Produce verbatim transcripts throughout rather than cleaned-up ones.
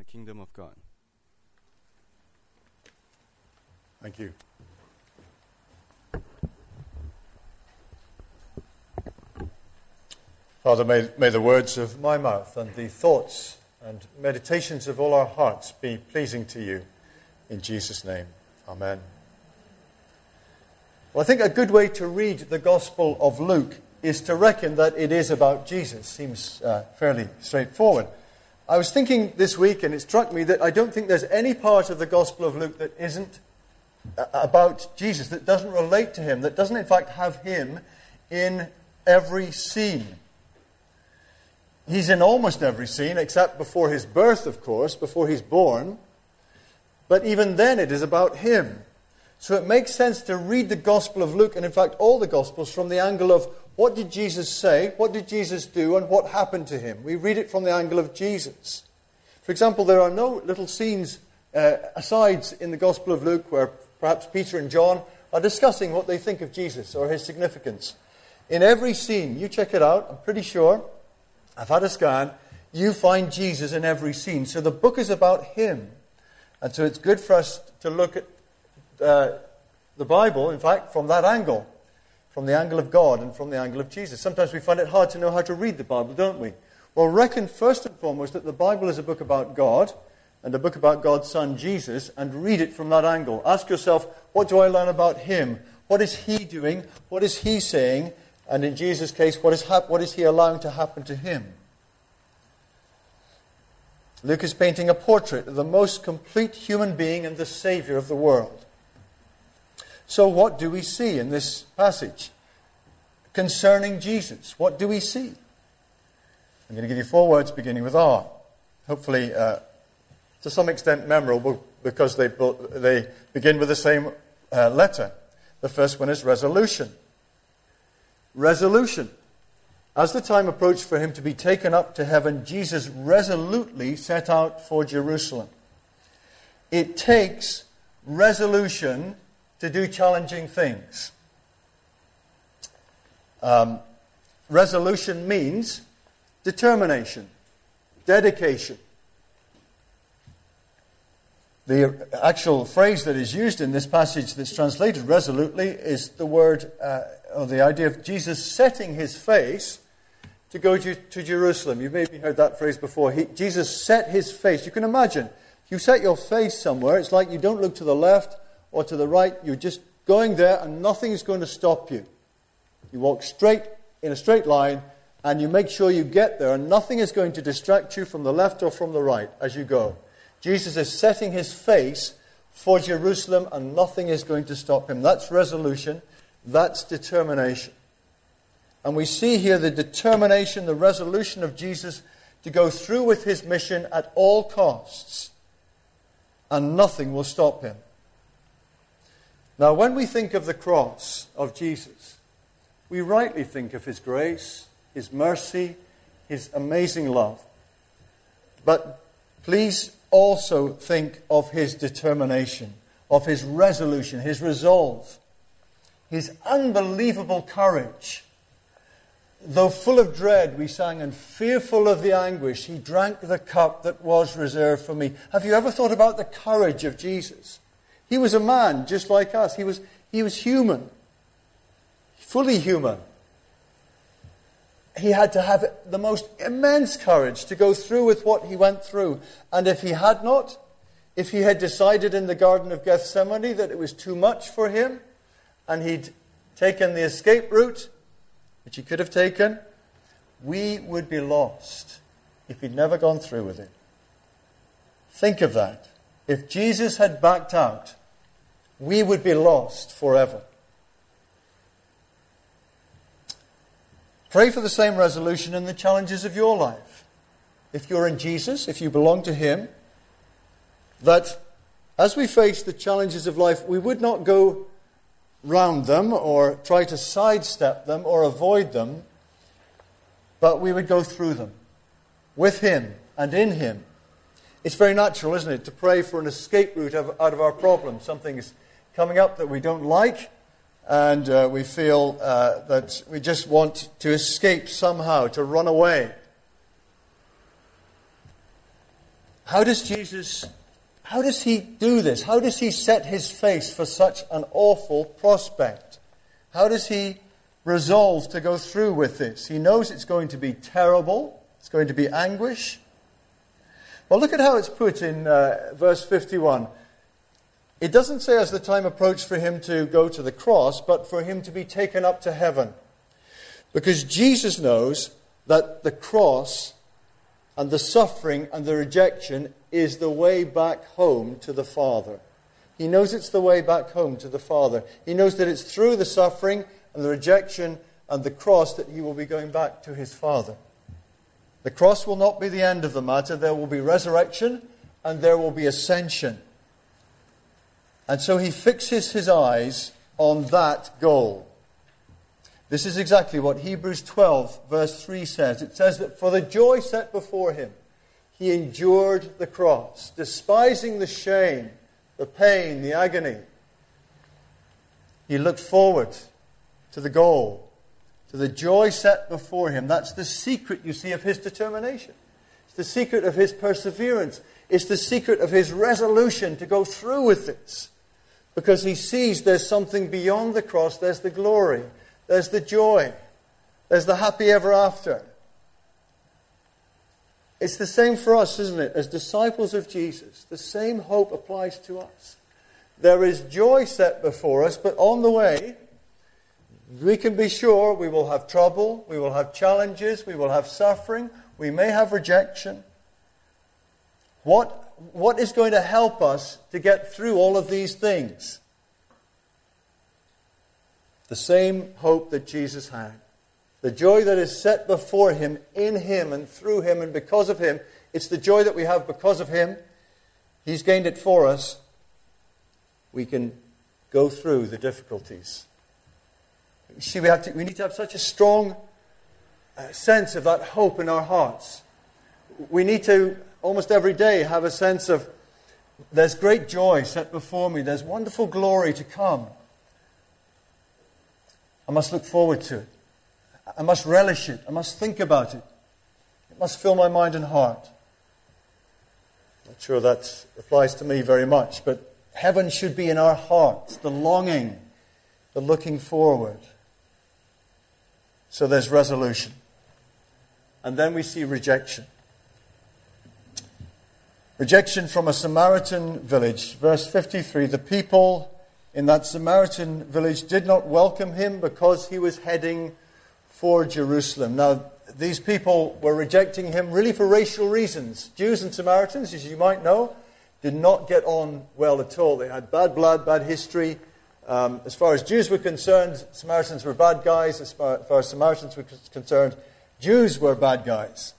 the kingdom of God. Thank you. Father, may, may the words of my mouth and the thoughts and meditations of all our hearts be pleasing to you. In Jesus' name, amen. Well, I think a good way to read the Gospel of Luke is to reckon that it is about Jesus. Seems uh, fairly straightforward. I was thinking this week, and it struck me that I don't think there's any part of the Gospel of Luke that isn't about Jesus, that doesn't relate to him, that doesn't in fact have him in every scene. He's in almost every scene, except before his birth, of course, before he's born. But even then it is about him. So it makes sense to read the Gospel of Luke, and in fact all the Gospels, from the angle of what did Jesus say, what did Jesus do, and what happened to him. We read it from the angle of Jesus. For example, there are no little scenes, uh, asides in the Gospel of Luke where perhaps Peter and John are discussing what they think of Jesus or his significance. In every scene, you check it out, I'm pretty sure, I've had a scan, you find Jesus in every scene. So the book is about him. And so it's good for us to look at uh, the Bible, in fact, from that angle. From the angle of God and from the angle of Jesus. Sometimes we find it hard to know how to read the Bible, don't we? Well, reckon first and foremost that the Bible is a book about God and a book about God's Son, Jesus, and read it from that angle. Ask yourself, what do I learn about him? What is he doing? What is he saying? And in Jesus' case, what is, hap- what is he allowing to happen to him? Luke is painting a portrait of the most complete human being and the Savior of the world. So what do we see in this passage concerning Jesus? What do we see? I'm going to give you four words beginning with R. Hopefully, uh, to some extent memorable because they, they begin with the same uh, letter. The first one is resolution. Resolution. As the time approached for him to be taken up to heaven, Jesus resolutely set out for Jerusalem. It takes resolution to do challenging things. Um, resolution means determination, dedication. The actual phrase that is used in this passage that's translated resolutely is the word, uh, or the idea of Jesus setting his face to go to, to Jerusalem. You've maybe heard that phrase before. He, Jesus set his face. You can imagine, if you set your face somewhere, it's like you don't look to the left or to the right. You're just going there and nothing is going to stop you. You walk straight in a straight line and you make sure you get there and nothing is going to distract you from the left or from the right as you go. Jesus is setting his face for Jerusalem and nothing is going to stop him. That's resolution. That's determination. And we see here the determination, the resolution of Jesus to go through with his mission at all costs. And nothing will stop him. Now, when we think of the cross of Jesus, we rightly think of his grace, his mercy, his amazing love. But please also think of his determination, of his resolution, his resolve, his unbelievable courage. Though full of dread, we sang, and fearful of the anguish, he drank the cup that was reserved for me. Have you ever thought about the courage of Jesus? He was a man just like us. He was, he was human, fully human. He had to have the most immense courage to go through with what he went through. And if he had not, if he had decided in the Garden of Gethsemane that it was too much for him, and he'd taken the escape route, which he could have taken, we would be lost if he'd never gone through with it. Think of that. If Jesus had backed out, we would be lost forever. Pray for the same resolution in the challenges of your life. If you're in Jesus, if you belong to him, that as we face the challenges of life, we would not go round them or try to sidestep them or avoid them, but we would go through them with him and in him. It's very natural, isn't it, to pray for an escape route out of our problem. Something is coming up that we don't like, and uh, we feel uh, that we just want to escape somehow, to run away. How does Jesus, how does he do this? How does he set his face for such an awful prospect? How does he resolve to go through with this? He knows it's going to be terrible. It's going to be anguish. Well, look at how it's put in uh, verse fifty-one. It doesn't say as the time approached for him to go to the cross, but for him to be taken up to heaven. Because Jesus knows that the cross and the suffering and the rejection is the way back home to the Father. He knows it's the way back home to the Father. He knows that it's through the suffering and the rejection and the cross that he will be going back to his Father. The cross will not be the end of the matter. There will be resurrection and there will be ascension. And so he fixes his eyes on that goal. This is exactly what Hebrews twelve verse three says. It says that for the joy set before him, he endured the cross, despising the shame, the pain, the agony. He looked forward to the goal, to the joy set before him. That's the secret, you see, of his determination. It's the secret of his perseverance. It's the secret of his resolution to go through with this. Because he sees there's something beyond the cross. There's the glory. There's the joy. There's the happy ever after. It's the same for us, isn't it? As disciples of Jesus, the same hope applies to us. There is joy set before us, but on the way, we can be sure we will have trouble, we will have challenges, we will have suffering, we may have rejection. What What is going to help us to get through all of these things? The same hope that Jesus had. The joy that is set before him, in him and through him and because of him. It's the joy that we have because of him. He's gained it for us. We can go through the difficulties. You see, we, have to, we need to have such a strong uh, sense of that hope in our hearts. We need to almost every day have a sense of there's great joy set before me. There's wonderful glory to come. I must look forward to it. I must relish it. I must think about it. It must fill my mind and heart. Not sure that applies to me very much, but heaven should be in our hearts, the longing, the looking forward. So there's resolution. And then we see rejection. Rejection from a Samaritan village. Verse fifty-three, the people in that Samaritan village did not welcome him because he was heading for Jerusalem. Now, these people were rejecting him really for racial reasons. Jews and Samaritans, as you might know, did not get on well at all. They had bad blood, bad history. Um, as far as Jews were concerned, Samaritans were bad guys. As far, as far as Samaritans were concerned, Jews were bad guys.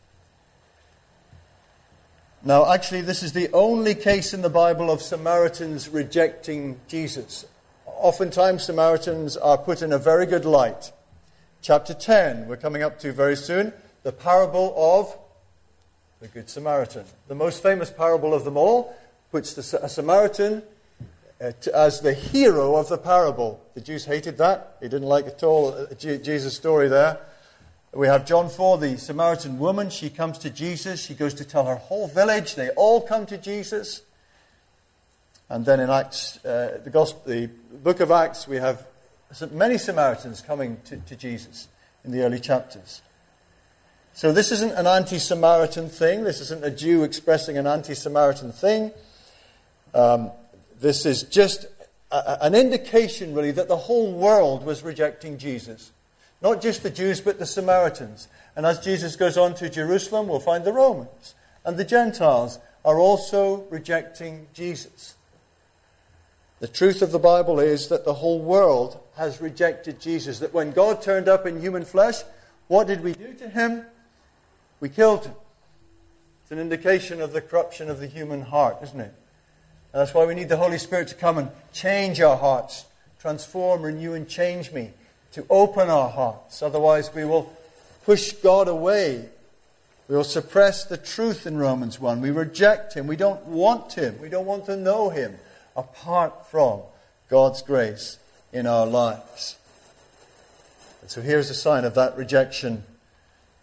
Now, actually, this is the only case in the Bible of Samaritans rejecting Jesus. Oftentimes, Samaritans are put in a very good light. Chapter ten, we're coming up to very soon, the parable of the Good Samaritan. The most famous parable of them all puts the, a Samaritan uh, to, as the hero of the parable. The Jews hated that. They didn't like at all uh, Jesus' story there. We have John four, the Samaritan woman. She comes to Jesus. She goes to tell her whole village. They all come to Jesus. And then in Acts, uh, the, gospel, the book of Acts, we have many Samaritans coming to, to Jesus in the early chapters. So this isn't an anti-Samaritan thing. This isn't a Jew expressing an anti-Samaritan thing. Um, this is just a, an indication, really, that the whole world was rejecting Jesus. Not just the Jews, but the Samaritans. And as Jesus goes on to Jerusalem, we'll find the Romans and the Gentiles are also rejecting Jesus. The truth of the Bible is that the whole world has rejected Jesus. That when God turned up in human flesh, what did we do to him? We killed him. It's an indication of the corruption of the human heart, isn't it? And that's why we need the Holy Spirit to come and change our hearts, transform, renew, and change me, to open our hearts. Otherwise, we will push God away. We will suppress the truth in Romans one. We reject him. We don't want him. We don't want to know him apart from God's grace in our lives. And so here's a sign of that rejection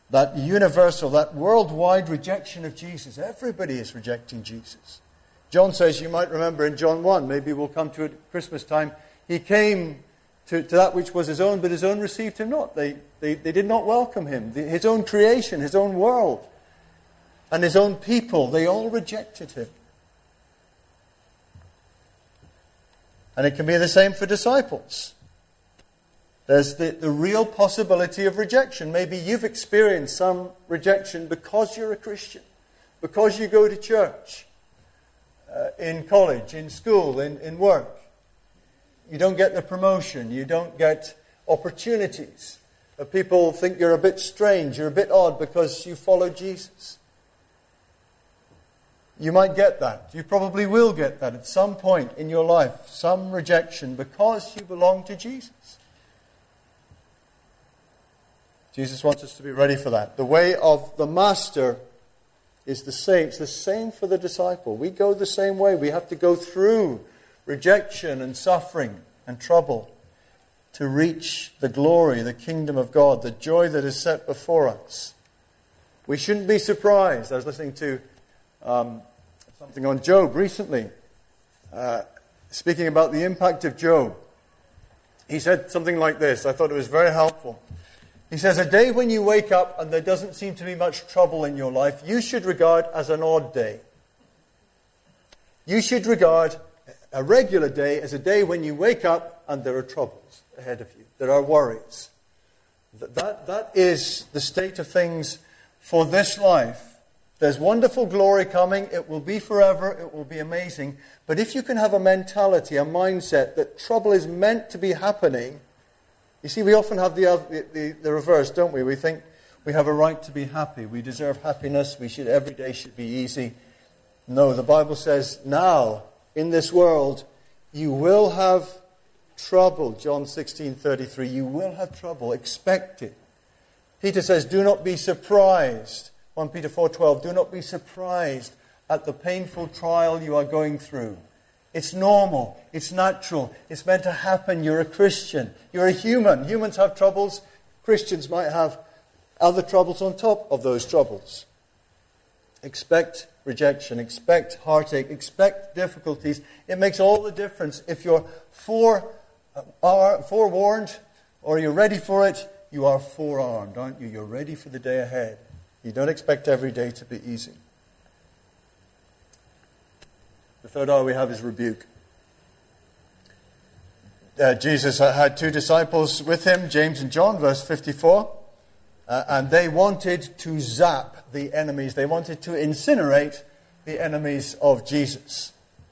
that universal, that worldwide rejection of Jesus. Everybody is rejecting Jesus. John says, you might remember in John one, maybe we'll come to it at Christmas time, he came to, to that which was his own, but his own received him not. They, they, they did not welcome him. The, his own creation, his own world, and his own people, they all rejected him. And it can be the same for disciples. There's the, the real possibility of rejection. Maybe you've experienced some rejection because you're a Christian, because you go to church, uh, in college, in school, in, in work. You don't get the promotion. You don't get opportunities. Uh, people think you're a bit strange, you're a bit odd because you follow Jesus. You might get that. You probably will get that at some point in your life. Some rejection because you belong to Jesus. Jesus wants us to be ready for that. The way of the Master is the same. It's the same for the disciple. We go the same way. We have to go through rejection and suffering and trouble to reach the glory, the kingdom of God, the joy that is set before us. We shouldn't be surprised. I was listening to um, something on Job recently, uh, speaking about the impact of Job. He said something like this. I thought it was very helpful. He says, a day when you wake up and there doesn't seem to be much trouble in your life, you should regard as an odd day. You should regard a regular day as a day when you wake up and there are troubles ahead of you. There are worries. That, that, that is the state of things for this life. There's wonderful glory coming. It will be forever. It will be amazing. But if you can have a mentality, a mindset that trouble is meant to be happening. You see, we often have the, the, the reverse, don't we? We think we have a right to be happy. We deserve happiness. We should, every day should be easy. No, the Bible says, now, in this world, you will have trouble. John sixteen thirty-three, you will have trouble. Expect it. Peter says, do not be surprised. First Peter four twelve, do not be surprised at the painful trial you are going through. It's normal. It's natural. It's meant to happen. You're a Christian. You're a human. Humans have troubles. Christians might have other troubles on top of those troubles. Expect rejection. Expect heartache. Expect difficulties. It makes all the difference. If you're fore, uh, forewarned or you're ready for it, you are forearmed, aren't you? You're ready for the day ahead. You don't expect every day to be easy. The third R we have is rebuke. Uh, Jesus had two disciples with him, James and John, verse fifty-four. Uh, and they wanted to zap the enemies. They wanted to incinerate the enemies of Jesus.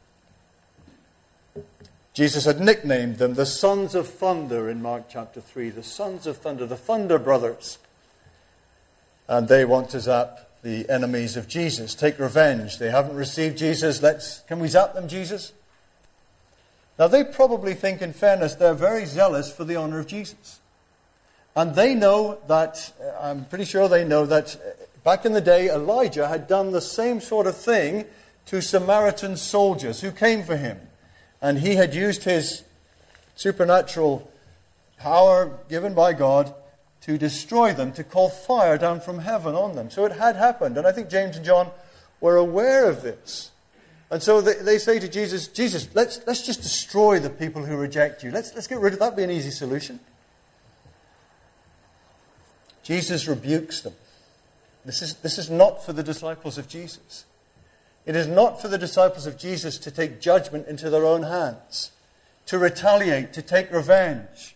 Jesus had nicknamed them the Sons of Thunder in Mark chapter three. The Sons of Thunder, the Thunder Brothers. And they want to zap the enemies of Jesus. Take revenge. They haven't received Jesus. Let's, can we zap them, Jesus? Now they probably think, in fairness, they're very zealous for the honor of Jesus. And they know that, I'm pretty sure they know that back in the day, Elijah had done the same sort of thing to Samaritan soldiers who came for him. And he had used his supernatural power given by God to destroy them, to call fire down from heaven on them. So it had happened. And I think James and John were aware of this. And so they, they say to Jesus, Jesus, let's, let's just destroy the people who reject you. Let's, let's get rid of that. That'd be an easy solution. Jesus rebukes them. This is, this is not for the disciples of Jesus. It is not for the disciples of Jesus to take judgment into their own hands, to retaliate, to take revenge.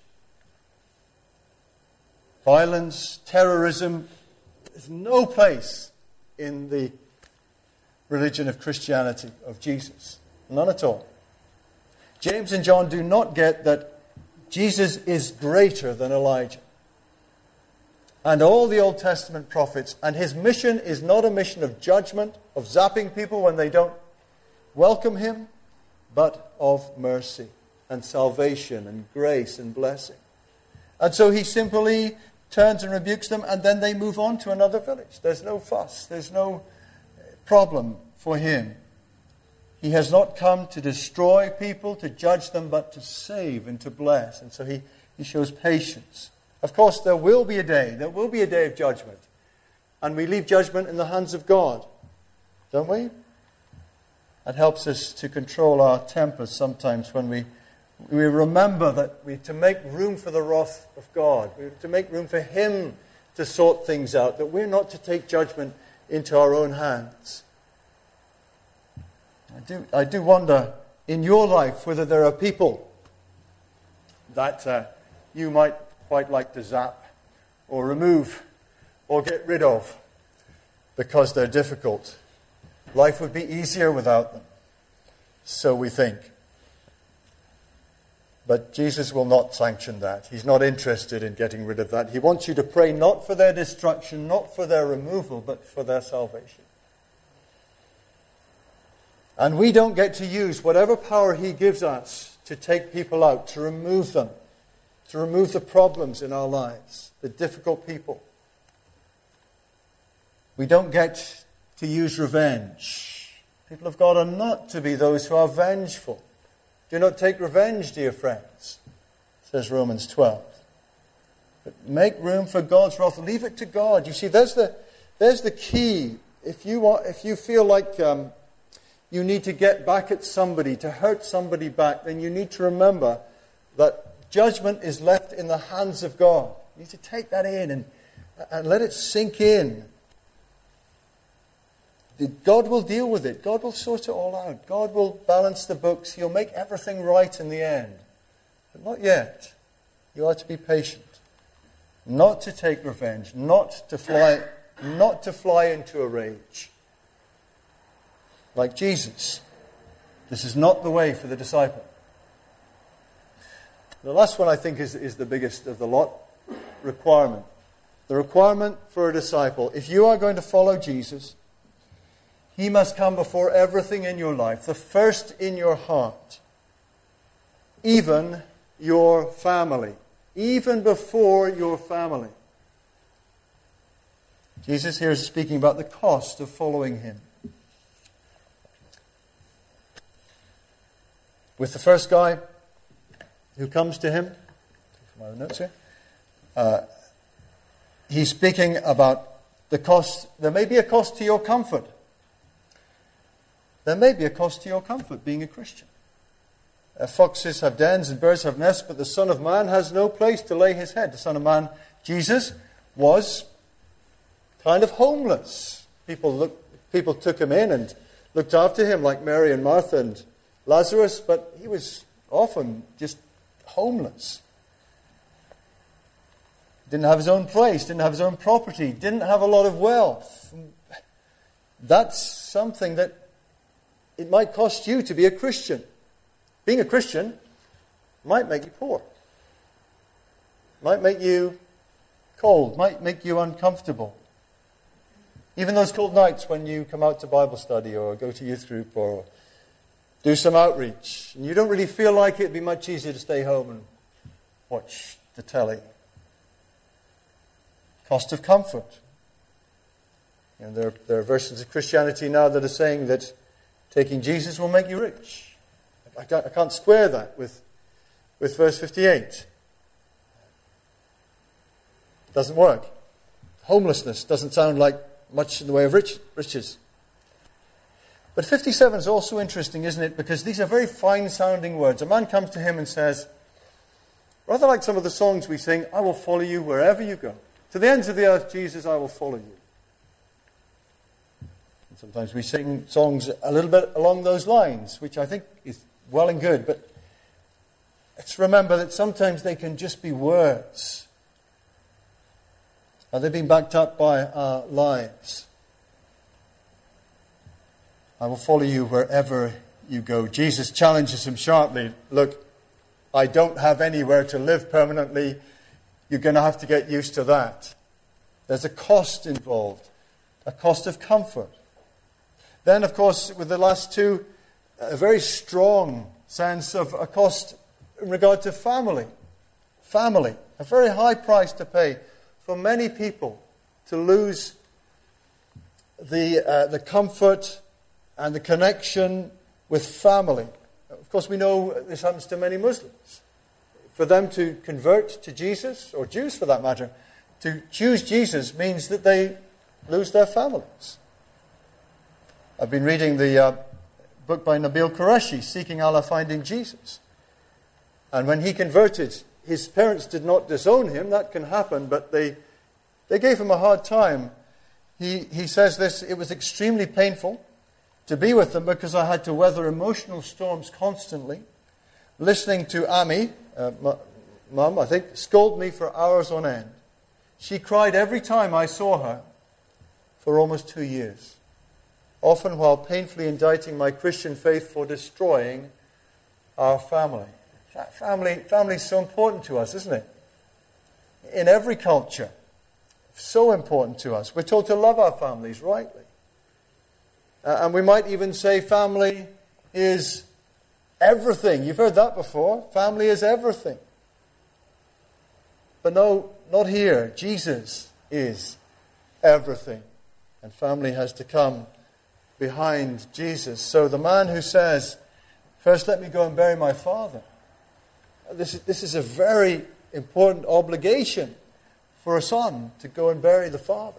Violence, terrorism, there's no place in the religion of Christianity, of Jesus. None at all. James and John do not get that Jesus is greater than Elijah and all the Old Testament prophets, and his mission is not a mission of judgment, of zapping people when they don't welcome him, but of mercy and salvation and grace and blessing. And so he simply turns and rebukes them, and then they move on to another village. There's no fuss. There's no problem for him. He has not come to destroy people, to judge them, but to save and to bless. And so he, he shows patience. Of course, there will be a day. There will be a day of judgment. and we leave judgment in the hands of God, don't we? That helps us to control our tempers sometimes when we we remember that we to make room for the wrath of God, we to make room for Him to sort things out, that we're not to take judgment into our own hands. I do, I do wonder in your life whether there are people that uh, you might quite like to zap or remove or get rid of because they're difficult. Life would be easier without them, so we think. But Jesus will not sanction that. He's not interested in getting rid of that. He wants you to pray not for their destruction, not for their removal, but for their salvation. And we don't get to use whatever power He gives us to take people out, to remove them, to remove the problems in our lives, the difficult people. We don't get to use revenge. People of God are not to be those who are vengeful. Do not take revenge, dear friends, says Romans twelve. But make room for God's wrath. Leave it to God. You see, there's the there's the key. If you want, if you feel like um, you need to get back at somebody, to hurt somebody back, then you need to remember that judgment is left in the hands of God. You need to take that in and, and let it sink in. God will deal with it. God will sort it all out. God will balance the books. He'll make everything right in the end. But not yet. You are to be patient. Not to take revenge. Not to fly, not to fly into a rage. Like Jesus. This is not the way for the disciple. The last one I think is, is the biggest of the lot. Requirement. The requirement for a disciple. If you are going to follow Jesus, He must come before everything in your life, the first in your heart, even your family, even before your family. Jesus here is speaking about the cost of following Him. With the first guy who comes to Him, my notes here, uh, he's speaking about the cost. There may be a cost to your comfort. There may be a cost to your comfort being a Christian. Uh, foxes have dens and birds have nests, but the Son of Man has no place to lay His head. The Son of Man, Jesus, was kind of homeless. People look, people took Him in and looked after Him, like Mary and Martha and Lazarus, but He was often just homeless. Didn't have His own place, didn't have His own property, didn't have a lot of wealth. That's something that it might cost you to be a Christian. Being a Christian might make you poor. Might make you cold. Might make you uncomfortable. Even those cold nights when you come out to Bible study or go to youth group or do some outreach. And you don't really feel like it. It'd be much easier to stay home and watch the telly. Cost of comfort. And there, there are versions of Christianity now that are saying that taking Jesus will make you rich. I can't, I can't square that with, with verse fifty-eight. It doesn't work. Homelessness doesn't sound like much in the way of rich, riches. But fifty-seven is also interesting, isn't it? Because these are very fine-sounding words. A man comes to him and says, rather like some of the songs we sing, I will follow you wherever you go. To the ends of the earth, Jesus, I will follow you. Sometimes we sing songs a little bit along those lines, which I think is well and good, but let's remember that sometimes they can just be words. Are they being backed up by our lives? I will follow you wherever you go. Jesus challenges him sharply. Look, I don't have anywhere to live permanently. You're going to have to get used to that. There's a cost involved, a cost of comfort. Then, of course, with the last two, a very strong sense of a cost in regard to family. Family. A very high price to pay for many people to lose the uh, the comfort and the connection with family. Of course, we know this happens to many Muslims. For them to convert to Jesus, or Jews for that matter, to choose Jesus means that they lose their families. I've been reading the uh, book by Nabil Qureshi, Seeking Allah, Finding Jesus. And when he converted, his parents did not disown him. That can happen, but they they gave him a hard time. He he says this, it was extremely painful to be with them because I had to weather emotional storms constantly. Listening to Ami, uh, Mum, I think, scold me for hours on end. She cried every time I saw her for almost two years, often while painfully indicting my Christian faith for destroying our family. Family, family is so important to us, isn't it? In every culture, so important to us. We're told to love our families rightly. Uh, and we might even say family is everything. You've heard that before. Family is everything. But no, not here. Jesus is everything. And family has to come behind Jesus. So the man who says, first let me go and bury my father. This is, this is a very important obligation for a son to go and bury the father.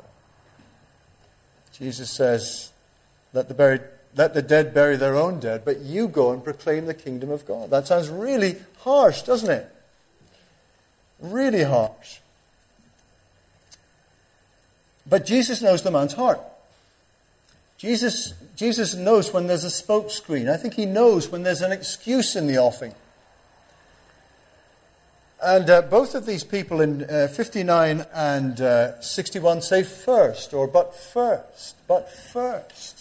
Jesus says, let the, buried, let the dead bury their own dead, but you go and proclaim the kingdom of God. That sounds really harsh, doesn't it? Really harsh. But Jesus knows the man's heart. Jesus, Jesus knows when there's a smokescreen. I think he knows when there's an excuse in the offing. And uh, both of these people in uh, fifty-nine and uh, sixty-one say first, or but first, but first.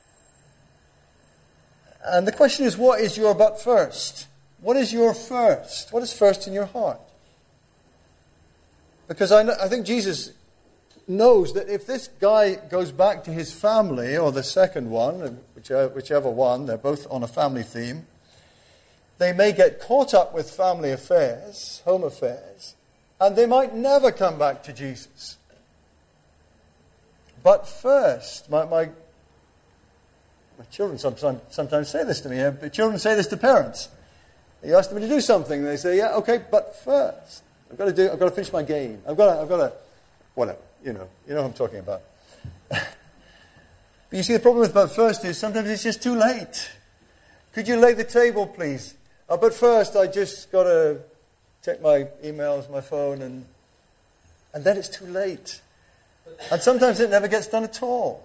And the question is, what is your but first? What is your first? What is first in your heart? Because I, know, I think Jesus knows that if this guy goes back to his family, or the second one, whichever, whichever one, they're both on a family theme, they may get caught up with family affairs, home affairs, and they might never come back to Jesus. But first, my my, my children sometimes, sometimes say this to me. Uh, children say this to parents. You ask them to do something, and they say, "Yeah, okay, but first, I've got to do. I've got to finish my game. I've got to. I've got to. Whatever. You know. You know what I'm talking about." But you see, the problem with but first is sometimes it's just too late. Could you lay the table, please? Oh, but first, I just got to check my emails, my phone, and and then it's too late. And sometimes it never gets done at all.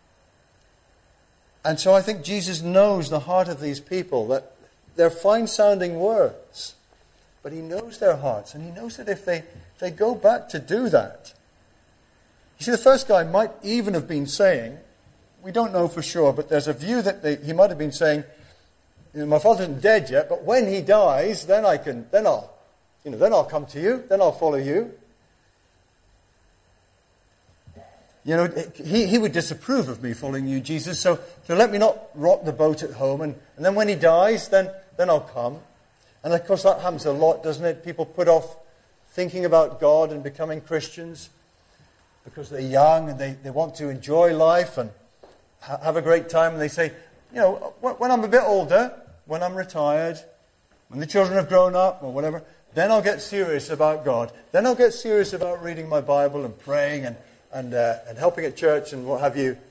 And so I think Jesus knows the heart of these people, that they're fine-sounding words, but he knows their hearts, and he knows that if they, if they go back to do that. You see, the first guy might even have been saying, we don't know for sure, but there's a view that they, he might have been saying, you know, my father isn't dead yet, but when he dies, then I can, then I'll, you know, then I'll come to you, then I'll follow you. You know, he, he would disapprove of me following you, Jesus, so, so let me not rock the boat at home, and, and then when he dies, then, then I'll come. And of course that happens a lot, doesn't it? People put off thinking about God and becoming Christians because they're young and they, they want to enjoy life and ha- have a great time, and they say, you know, when I'm a bit older, when I'm retired, when the children have grown up or whatever, then I'll get serious about God. Then I'll get serious about reading my Bible and praying and and uh, and helping at church and what have you.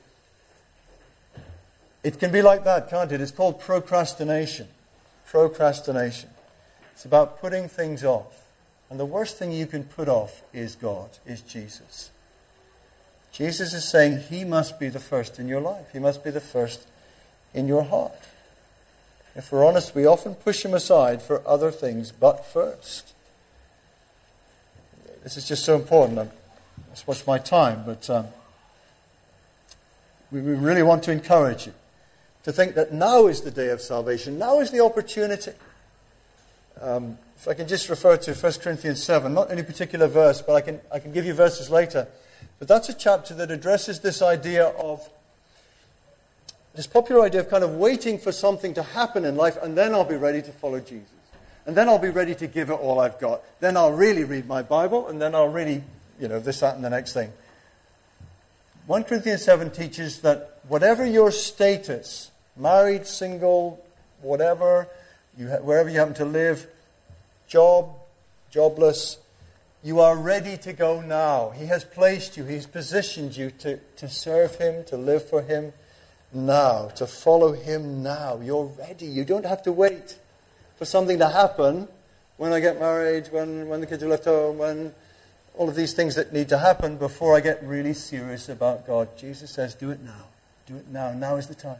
It can be like that, can't it? It's called procrastination. Procrastination. It's about putting things off. And the worst thing you can put off is God, is Jesus. Jesus is saying he must be the first in your life. He must be the first in your heart. If we're honest, we often push him aside for other things, but first. This is just so important. I'm, it's what's my time, but um, we, we really want to encourage you to think that now is the day of salvation. Now is the opportunity. Um, if I can just refer to First Corinthians seven, not any particular verse, but I can I can give you verses later. But that's a chapter that addresses this idea of this popular idea of kind of waiting for something to happen in life, and then I'll be ready to follow Jesus. And then I'll be ready to give it all I've got. Then I'll really read my Bible, and then I'll really, you know, this, that, and the next thing. First Corinthians seven teaches that whatever your status, married, single, whatever, you ha- wherever you happen to live, job, jobless, You are ready to go now. He has placed you, He's positioned you to, to serve Him, to live for Him now, to follow Him now. You're ready. You don't have to wait for something to happen when I get married, when, when the kids are left home, when all of these things that need to happen before I get really serious about God. Jesus says, do it now. Do it now. Now is the time.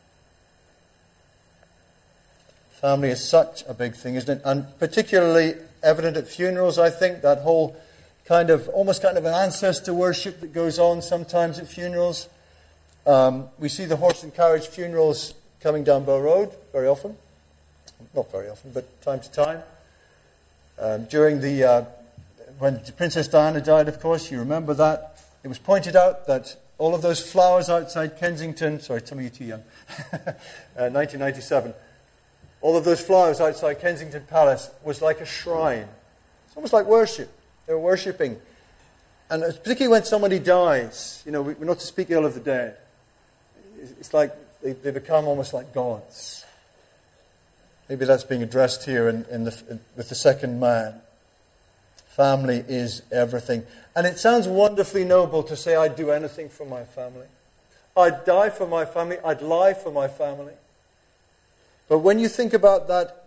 Family is such a big thing, isn't it? And particularly evident at funerals, I think, that whole kind of, almost kind of an ancestor worship that goes on sometimes at funerals. Um, we see the horse and carriage funerals coming down Bow Road very often. Not very often, but time to time. Um, during the, uh, when Princess Diana died, of course, you remember that. It was pointed out that all of those flowers outside Kensington, sorry, some of you too young, uh, nineteen ninety-seven, all of those flowers outside Kensington Palace was like a shrine. It's almost like worship. They were worshipping. And particularly when somebody dies, you know, we're not to speak ill of the dead. It's like they, they become almost like gods. Maybe that's being addressed here in, in the, in, with the second man. Family is everything. And it sounds wonderfully noble to say, I'd do anything for my family. I'd die for my family. I'd lie for my family. But when you think about that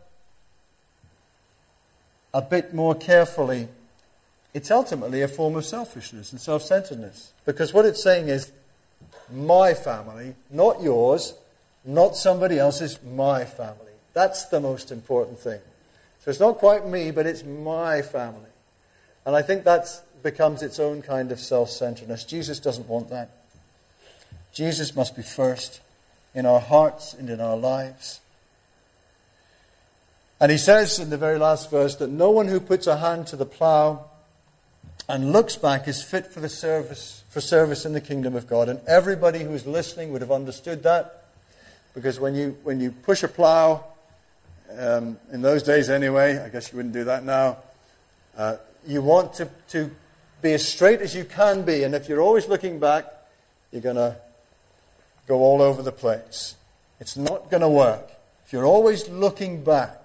a bit more carefully, it's ultimately a form of selfishness and self-centeredness. Because what it's saying is, my family, not yours, not somebody else's, my family. That's the most important thing. So it's not quite me, but it's my family. And I think that becomes its own kind of self-centeredness. Jesus doesn't want that. Jesus must be first in our hearts and in our lives. And he says in the very last verse that no one who puts a hand to the plough and looks back is fit for the service for service in the kingdom of God. And everybody who's listening would have understood that, because when you when you push a plough, um, in those days anyway, I guess you wouldn't do that now. Uh, you want to to be as straight as you can be, and if you're always looking back, you're going to go all over the place. It's not going to work if you're always looking back.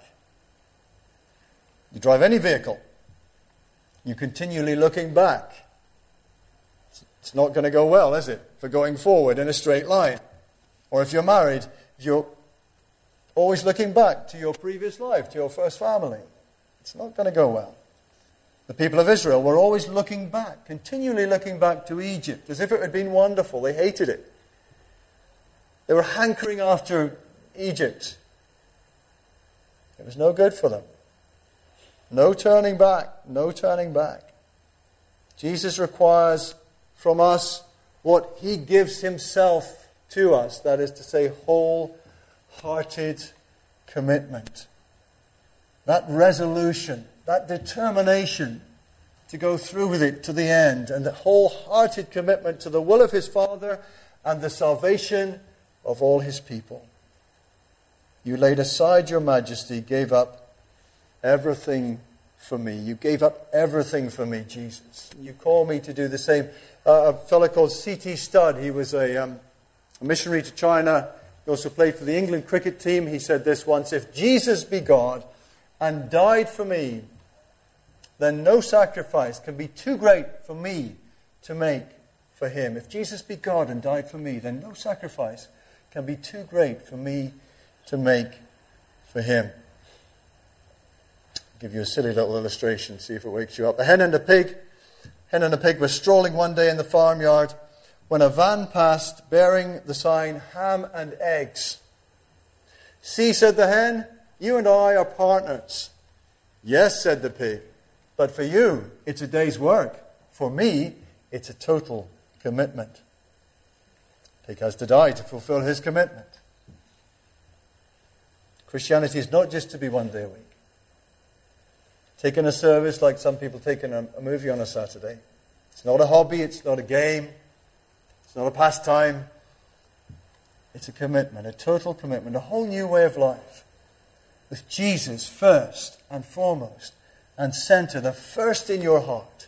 You drive any vehicle, you're continually looking back. It's not going to go well, is it, for going forward in a straight line? Or if you're married, you're always looking back to your previous life, to your first family. It's not going to go well. The people of Israel were always looking back, continually looking back to Egypt, as if it had been wonderful. They hated it. They were hankering after Egypt. It was no good for them. No turning back, no turning back. Jesus requires from us what he gives himself to us, that is to say, wholehearted commitment. That resolution, that determination to go through with it to the end, and the wholehearted commitment to the will of his Father and the salvation of all his people. You laid aside your majesty, gave up everything for me. You gave up everything for me, Jesus. You call me to do the same. Uh, a fellow called C T Studd, he was a, um, a missionary to China. He also played for the England cricket team. He said this once: if Jesus be God and died for me, then no sacrifice can be too great for me to make for him. If Jesus be God and died for me, then no sacrifice can be too great for me to make for him. I'll give you a silly little illustration, see if it wakes you up. A hen and a pig. Hen and a pig were strolling one day in the farmyard when a van passed bearing the sign ham and eggs. See, said the hen, you and I are partners. Yes, said the pig, but for you it's a day's work. For me, it's a total commitment. Pig has to die to fulfill his commitment. Christianity is not just to be one day a week. Taking a service like some people taking a, a movie on a Saturday. It's not a hobby, it's not a game, it's not a pastime. It's a commitment, a total commitment, a whole new way of life. With Jesus first and foremost and center, the first in your heart.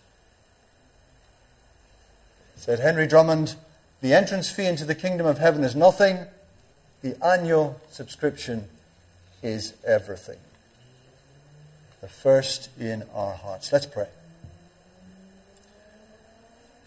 Said Henry Drummond, the entrance fee into the kingdom of heaven is nothing. The annual subscription is everything. The first in our hearts. Let's pray.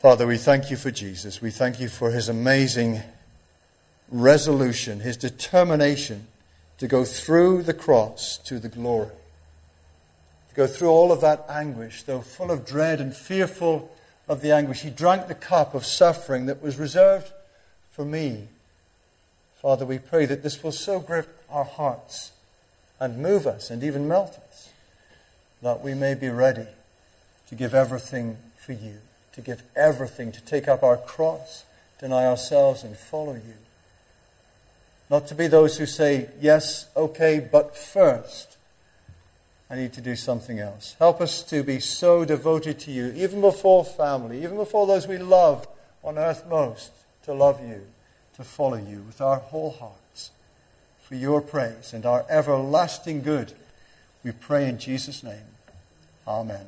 Father, we thank you for Jesus. We thank you for his amazing resolution, his determination to go through the cross to the glory. To go through all of that anguish, though full of dread and fearful of the anguish. He drank the cup of suffering that was reserved for me. Father, we pray that this will so grip our hearts and move us and even melt us, that we may be ready to give everything for you, to give everything, to take up our cross, deny ourselves and follow you. Not to be those who say, yes, okay, but first I need to do something else. Help us to be so devoted to you, even before family, even before those we love on earth most, to love you, to follow you with our whole hearts, for your praise and our everlasting good. We pray in Jesus' name. Amen.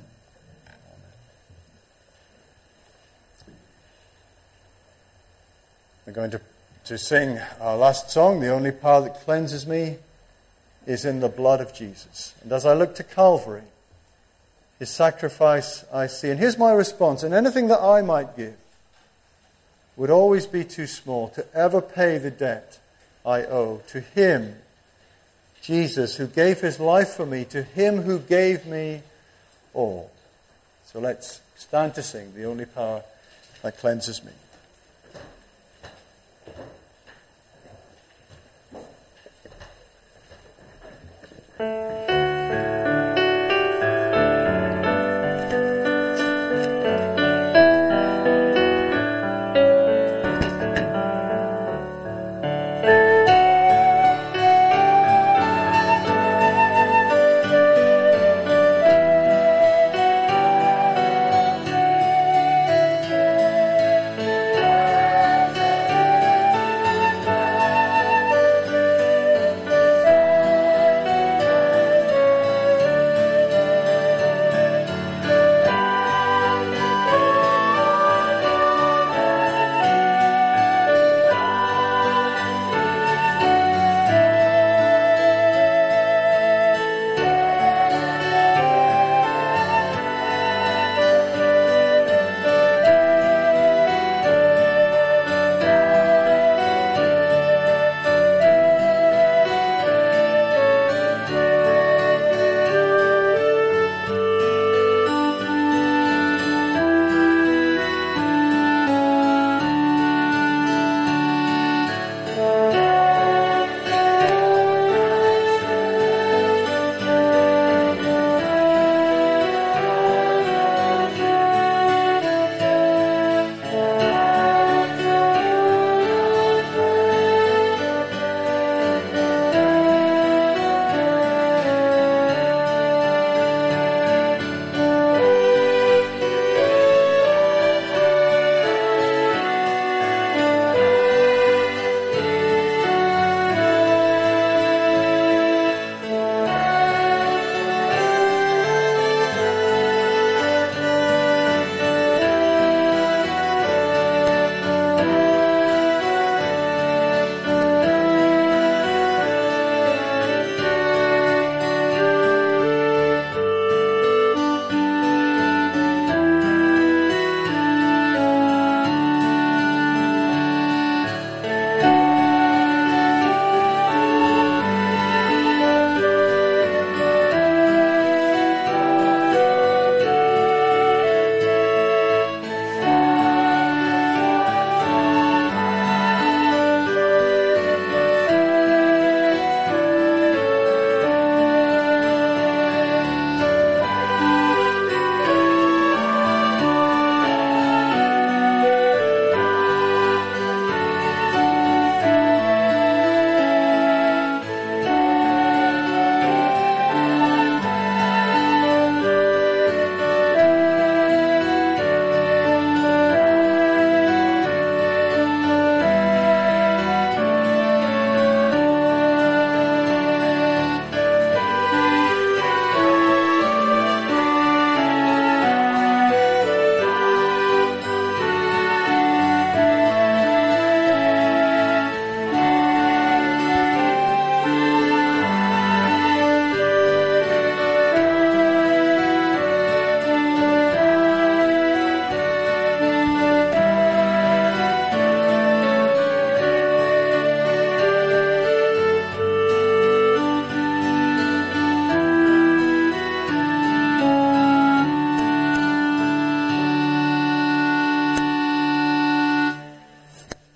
We're going to, to sing our last song, The Only Power That Cleanses Me is in the blood of Jesus. And as I look to Calvary, his sacrifice I see. And here's my response. And anything that I might give would always be too small to ever pay the debt I owe to him, Jesus, who gave his life for me, to him who gave me all. So let's stand to sing, The Only Power That Cleanses Me.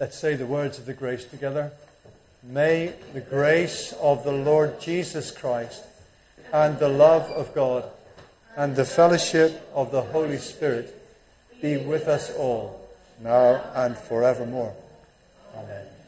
Let's say the words of the grace together. May the grace of the Lord Jesus Christ and the love of God and the fellowship of the Holy Spirit be with us all, now and forevermore. Amen.